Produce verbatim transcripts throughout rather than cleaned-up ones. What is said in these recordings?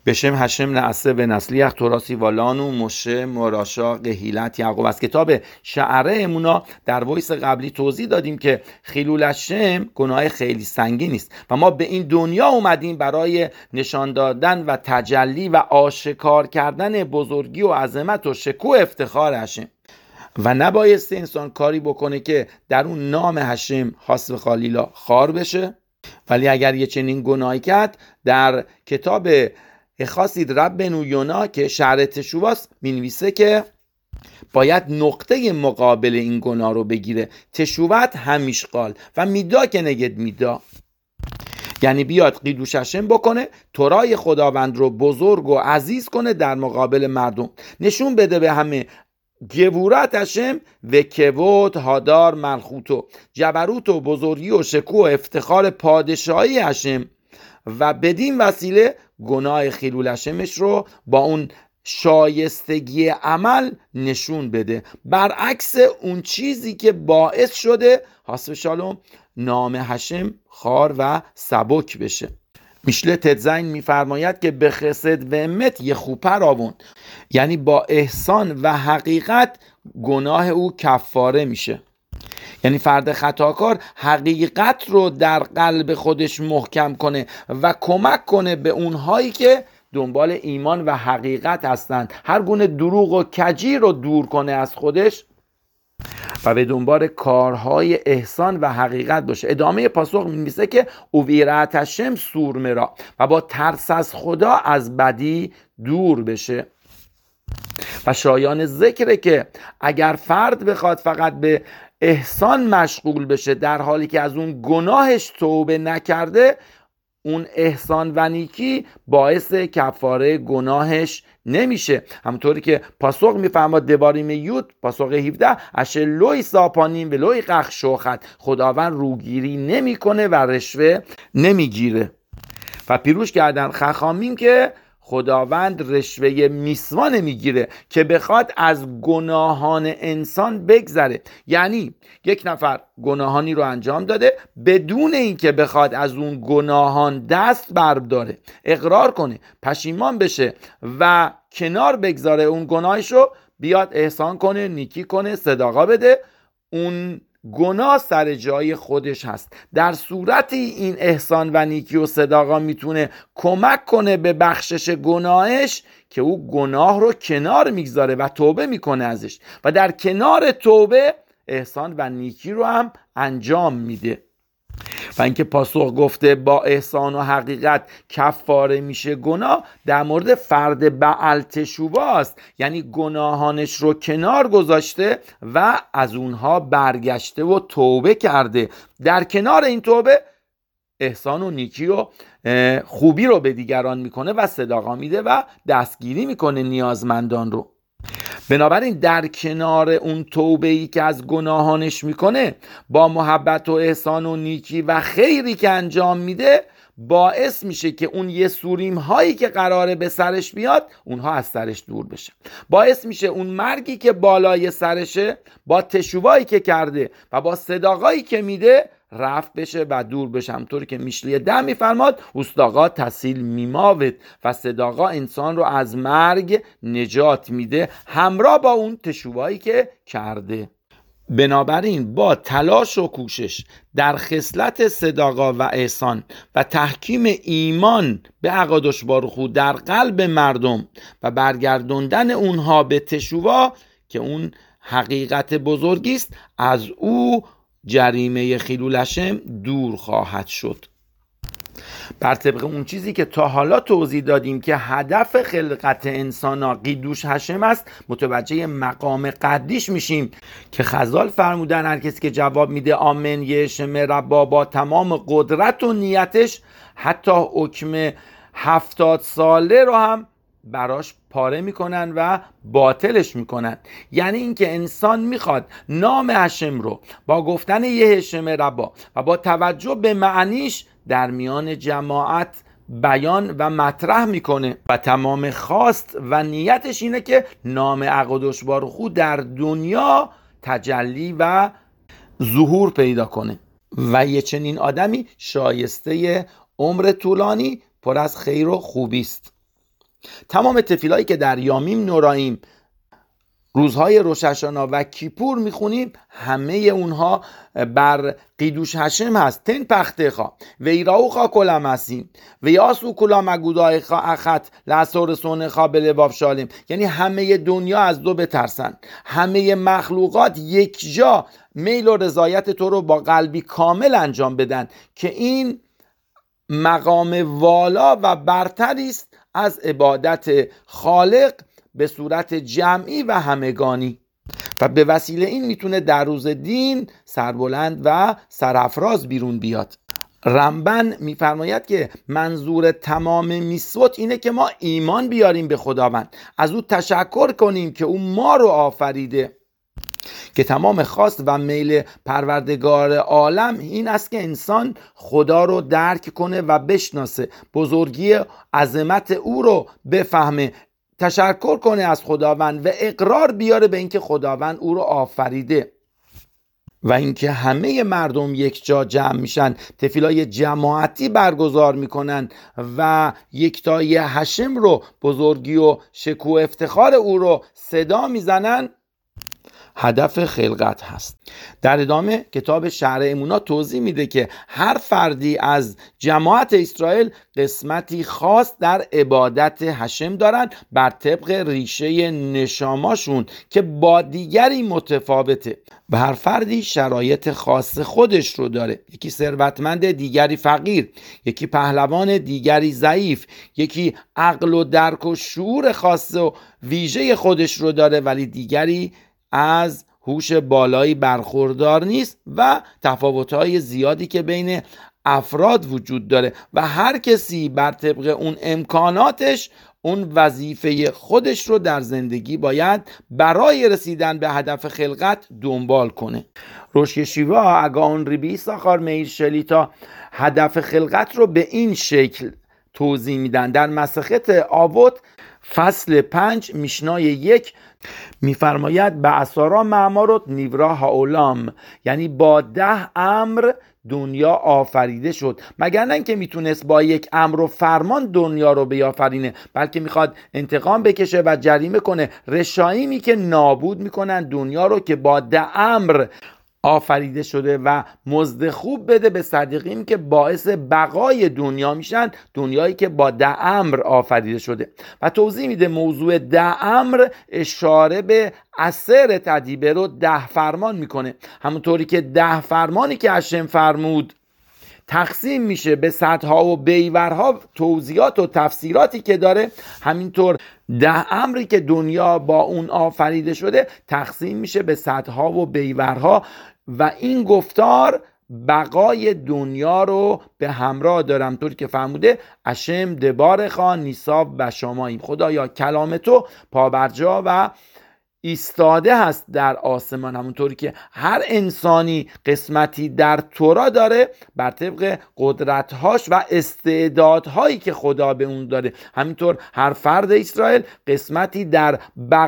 بشم هشم نعسه به نسلیخ توراسی والانو مشه مراشا قهیلت یعقوب. از کتاب شعره امونا در وایس قبلی توضیح دادیم که خیلول هشم گناه خیلی سنگین است و ما به این دنیا اومدیم برای نشان دادن و تجلی و آشکار کردن بزرگی و عظمت و شکوه افتخار هشم و نبایست انسان کاری بکنه که در اون نام هشم حسب خالیلا خار بشه. ولی اگر یه چنین گناهی کرد، در کتاب اخاسید ربنو یونا که شرح تشوواست مینویسه که باید نقطه مقابل این گناه رو بگیره. تشووت همیش قال و میدا که نگد میدا، یعنی بیاد قیدوش هشم بکنه، تورای خداوند رو بزرگ و عزیز کنه در مقابل مردم، نشون بده به همه گبورت هشم و کبوت هادار ملخوتو، جبروت و بزرگی و شکوه و افتخار پادشاهی هشم و بدین وسیله گناه خیلول هشمش رو با اون شایستگی عمل نشون بده، برعکس اون چیزی که باعث شده حسب شالوم نام هشم خار و سبک بشه. میشله تدزین میفرماید که به خسد و امت یه خوپر آون، یعنی با احسان و حقیقت گناه او کفاره میشه. یعنی فرد خطاکار حقیقت رو در قلب خودش محکم کنه و کمک کنه به اونهایی که دنبال ایمان و حقیقت هستند، هر گونه دروغ و کجی رو دور کنه از خودش و به دنبال کارهای احسان و حقیقت باشه. ادامه پاسخ می‌نویسه که اویرات هشم سور مرا، و با ترس از خدا از بدی دور بشه. و شایان ذکره که اگر فرد بخواد فقط به احسان مشغول بشه در حالی که از اون گناهش توبه نکرده، اون احسان و نیکی باعث کفاره گناهش نمیشه. همونطوری که پاسخ میفرماد دواریم یود پاسخ هفده اشه لوی ساپانیم و لوی قخ شوخت، خداوند روگیری نمیکنه و رشوه نمیگیره. و پیروش کردن خخامیم که خداوند رشوه میسوان میگیره که بخواد از گناهان انسان بگذره. یعنی یک نفر گناهانی رو انجام داده بدون اینکه بخواد از اون گناهان دست برداره، اقرار کنه، پشیمان بشه و کنار بگذاره اون گناهش رو، بیاد احسان کنه، نیکی کنه، صدقه بده، اون گناه سر جای خودش هست. در صورتی این احسان و نیکی و صدقه میتونه کمک کنه به بخشش گناهش که او گناه رو کنار میگذاره و توبه میکنه ازش، و در کنار توبه احسان و نیکی رو هم انجام میده. و اینکه پاسخ گفته با احسان و حقیقت کفاره میشه گناه، در مورد فرد بعل تشوواست، یعنی گناهانش رو کنار گذاشته و از اونها برگشته و توبه کرده. در کنار این توبه احسان و نیکی و خوبی رو به دیگران میکنه و صدقه میده و دستگیری میکنه نیازمندان رو. بنابراین در کنار اون توبه‌ای که از گناهانش میکنه، با محبت و احسان و نیکی و خیری که انجام میده، باعث میشه که اون یه سوریم هایی که قراره به سرش بیاد اونها از سرش دور بشه. باعث میشه اون مرگی که بالای سرشه با تشوبایی که کرده و با صداقایی که میده رفت بشه و دور بشه. همطوری که میشلی ده میفرماد اوستاقا تسیل میماوت، و صداقا انسان رو از مرگ نجات میده همراه با اون تشوبایی که کرده. بنابراین با تلاش و کوشش در خصلت صداقا و احسان و تحکیم ایمان به عقادش بارخو در قلب مردم و برگردوندن اونها به تشوبا که اون حقیقت بزرگی است، از او جریمه خیلول هشم دور خواهد شد. بر طبق اون چیزی که تا حالا توضیح دادیم که هدف خلقت انسان قیدوش هشم است، متوجه مقام قدیش میشیم که خزال فرمودن هر کسی که جواب میده آمن یه شم ربا با تمام قدرت و نیتش، حتی حکم هفتاد ساله رو هم براش پاره میکنن و باطلش میکنن. یعنی اینکه انسان میخواد نام هشم رو با گفتن یه هشم ربا و با توجه به معنیش در میان جماعت بیان و مطرح میکنه و تمام خواست و نیتش اینه که نام عقدش بارخو در دنیا تجلی و ظهور پیدا کنه. و یه چنین آدمی شایسته عمر طولانی پر از خیر و خوبی است. تمام تفیلایی که در یامیم نوراییم، روزهای روش هاشانا و کیپور میخونیم، همه اونها بر قیدوش هشم هست. تن پختخا و ایراوخا کلم هستیم و یاسو کلام اگودایخا اخت لسور سونخا به لباف شالیم، یعنی همه دنیا از دو بترسن، همه مخلوقات یک جا میل و رضایت تو رو با قلبی کامل انجام بدن، که این مقام والا و برتری است از عبادت خالق به صورت جمعی و همگانی، و به وسیله این میتونه در روز دین سربلند و سرافراز بیرون بیاد. رمبن میفرماید که منظور تمام میسوت اینه که ما ایمان بیاریم به خداوند، از او تشکر کنیم که او ما رو آفریده، که تمام خواست و میل پروردگار عالم این است که انسان خدا رو درک کنه و بشناسه، بزرگی عظمت او رو بفهمه، تشکر کنه از خداوند و اقرار بیاره به اینکه خداوند او رو آفریده، و اینکه همه مردم یک جا جمع میشن، تفیلای جماعتی برگزار میکنن و یکتای هشم رو، بزرگی و شکوه افتخار او رو صدا میزنن، هدف خلقت هست. در ادامه کتاب شرع امونا توضیح میده که هر فردی از جماعت اسرائیل قسمتی خاص در عبادت هشم دارن بر طبق ریشه نشاماشون که با دیگری متفاوته، و هر فردی شرایط خاص خودش رو داره، یکی ثروتمند دیگری فقیر، یکی پهلوان دیگری ضعیف، یکی عقل و درک و شعور خاص و ویژه خودش رو داره ولی دیگری از هوش بالایی برخوردار نیست، و تفاوت‌های زیادی که بین افراد وجود داره و هر کسی بر طبق اون امکاناتش اون وظیفه خودش رو در زندگی باید برای رسیدن به هدف خلقت دنبال کنه. روش یشیوا اگاون ریبی ساخار میر شلیتا هدف خلقت رو به این شکل توضیح میدن. در مسخت آوت فصل پنج میشنای یک میفرماید به اسارا معمارت نیورا هاولام، یعنی با ده امر دنیا آفریده شد. مگر نه اینکه میتونست با یک امر و فرمان دنیا رو بیافرینه، بلکه میخواد انتقام بکشه و جریمه کنه رشایمی که نابود میکنن دنیا رو که با ده امر آفریده شده و مزد خوب بده به صدیقین که باعث بقای دنیا میشن، دنیایی که با ده امر آفریده شده. و توضیح میده موضوع ده امر اشاره به عصر تدیبه رو ده فرمان میکنه، همونطوری که ده فرمانی که هشم فرمود تقسیم میشه به صدها و بیورها، توضیحات و تفسیراتی که داره، همینطور ده امری که دنیا با اون آفریده شده تقسیم میشه به صدها و بیورها، و این گفتار بقای دنیا رو به همراه دارم، طوری که فرموده اشم دبار خان نیساب و شماییم، خدایا کلام تو پابرجا و ایستاده هست در آسمان، همونطوری که هر انسانی قسمتی در تورا داره بر طبق قدرتهاش و استعدادهایی که خدا به اون داره، همینطور هر فرد اسرائیل قسمتی در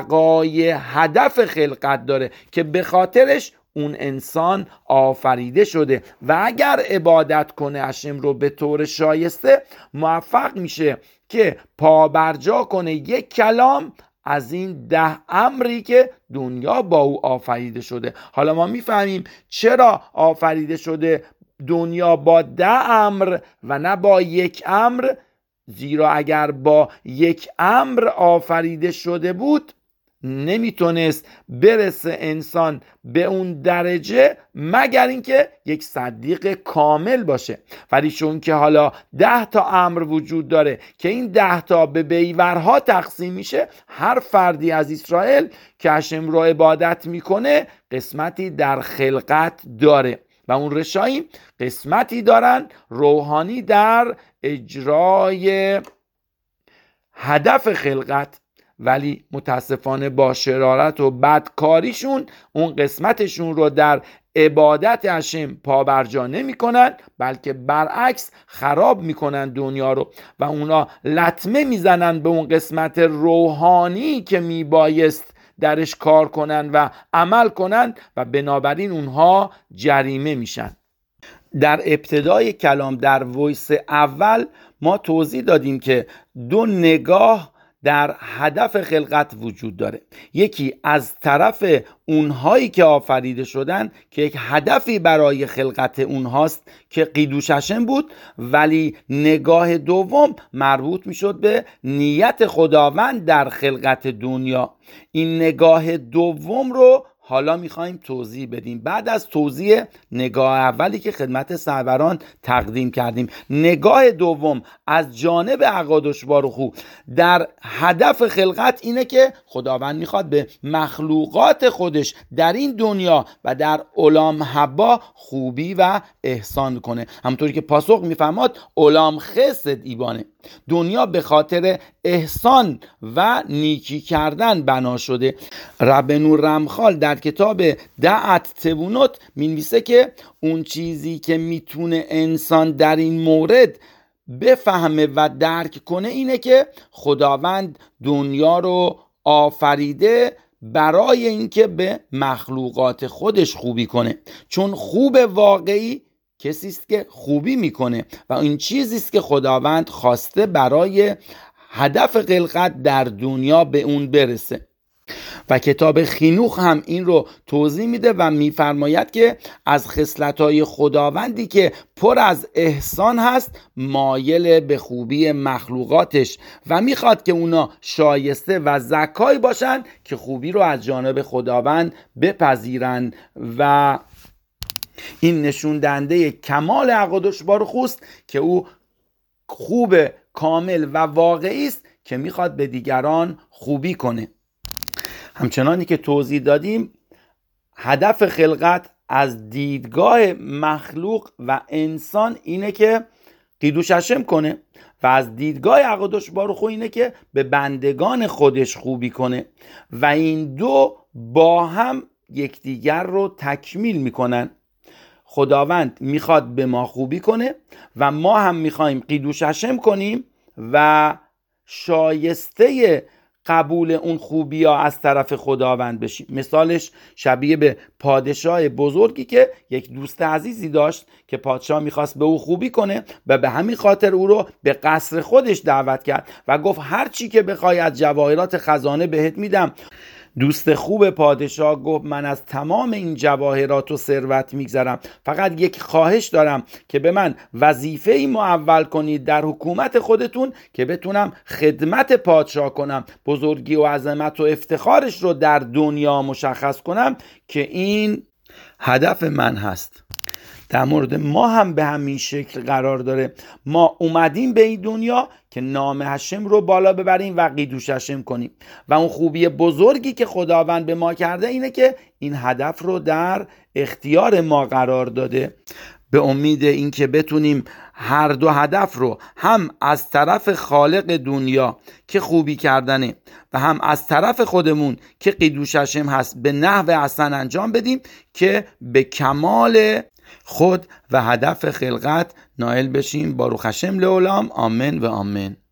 بقای هدف خلقت داره که به خاطرش اون انسان آفریده شده، و اگر عبادت کنه هشم رو به طور شایسته موفق میشه که پابرجا کنه یک کلام از این ده امری که دنیا با او آفریده شده. حالا ما میفهمیم چرا آفریده شده دنیا با ده امر و نه با یک امر، زیرا اگر با یک امر آفریده شده بود نمیتونست برسه انسان به اون درجه مگر اینکه یک صدیق کامل باشه. ولی چون که حالا ده تا امر وجود داره که این ده تا به بیورها تقسیم میشه، هر فردی از اسرائیل که هشم رو عبادت میکنه قسمتی در خلقت داره، و اون رشاییم قسمتی دارن روحانی در اجرای هدف خلقت، ولی متاسفانه با شرارت و بدکاریشون اون قسمتشون رو در عبادت هشم پابرجا نمی کنن، بلکه برعکس خراب میکنن دنیا رو، و اونا لطمه میزنن به اون قسمت روحانی که میبایست درش کار کنن و عمل کنن، و بنابراین اونها جریمه میشن. در ابتدای کلام در وایس اول ما توضیح دادیم که دو نگاه در هدف خلقت وجود داره. یکی از طرف اونهایی که آفریده شدن که یک هدفی برای خلقت اونهاست که قیدوش هشم بود، ولی نگاه دوم مربوط میشد به نیت خداوند در خلقت دنیا. این نگاه دوم رو حالا میخوایم توضیح بدیم. بعد از توضیح نگاه اولی که خدمت سروران تقدیم کردیم، نگاه دوم از جانب اقادش باروخو در هدف خلقت اینه که خداوند میخواد به مخلوقات خودش در این دنیا و در عالم حبا خوبی و احسان کنه. همونطوری که پاسخ میفرماد عالم خسد ایبانه، دنیا به خاطر احسان و نیکی کردن بنا شده. ربنو رمخال در کتاب دعت تبونوت مینویسه که اون چیزی که میتونه انسان در این مورد بفهمه و درک کنه اینه که خداوند دنیا رو آفریده برای اینکه به مخلوقات خودش خوبی کنه، چون خوب واقعی کسی است که خوبی میکنه و این چیزی است که خداوند خواسته برای هدف خلقت در دنیا به اون برسه. و کتاب خینوخ هم این رو توضیح میده و میفرماید که از خصلت‌های خداوندی که پر از احسان هست مایل به خوبی مخلوقاتش و میخواد که اونا شایسته و زکای باشن که خوبی رو از جانب خداوند بپذیرن و این نشون دهنده کمال اقادش باروخوست که او خوب کامل و واقعی است که میخواد به دیگران خوبی کنه. همچنانی که توضیح دادیم هدف خلقت از دیدگاه مخلوق و انسان اینه که قیدوش هشم کنه و از دیدگاه اقادش باروخو اینه که به بندگان خودش خوبی کنه و این دو با هم یکدیگر رو تکمیل میکنن. خداوند میخواد به ما خوبی کنه و ما هم میخوایم قیدوش هشم کنیم و شایسته قبول اون خوبی ها از طرف خداوند بشیم. مثالش شبیه به پادشاه بزرگی که یک دوست عزیزی داشت که پادشاه میخواست به او خوبی کنه و به همین خاطر او رو به قصر خودش دعوت کرد و گفت هر چی که بخوای از جواهرات خزانه بهت میدم. دوست خوب پادشاه گفت من از تمام این جواهرات و ثروت میگذرم، فقط یک خواهش دارم که به من وظیفه‌ای معول کنید در حکومت خودتون که بتونم خدمت پادشاه کنم، بزرگی و عظمت و افتخارش رو در دنیا مشخص کنم که این هدف من هست. در مورد ما هم به همین شکل قرار داره. ما اومدیم به این دنیا که نام هشم رو بالا ببریم و قیدوش هشم کنیم و اون خوبی بزرگی که خداوند به ما کرده اینه که این هدف رو در اختیار ما قرار داده. به امید اینکه بتونیم هر دو هدف رو هم از طرف خالق دنیا که خوبی کردنه و هم از طرف خودمون که قیدوش هشم هست به نحو حسن انجام بدیم که به کمال خود و هدف خلقت نائل بشیم. باروخ هشم لعالم. آمین و آمین.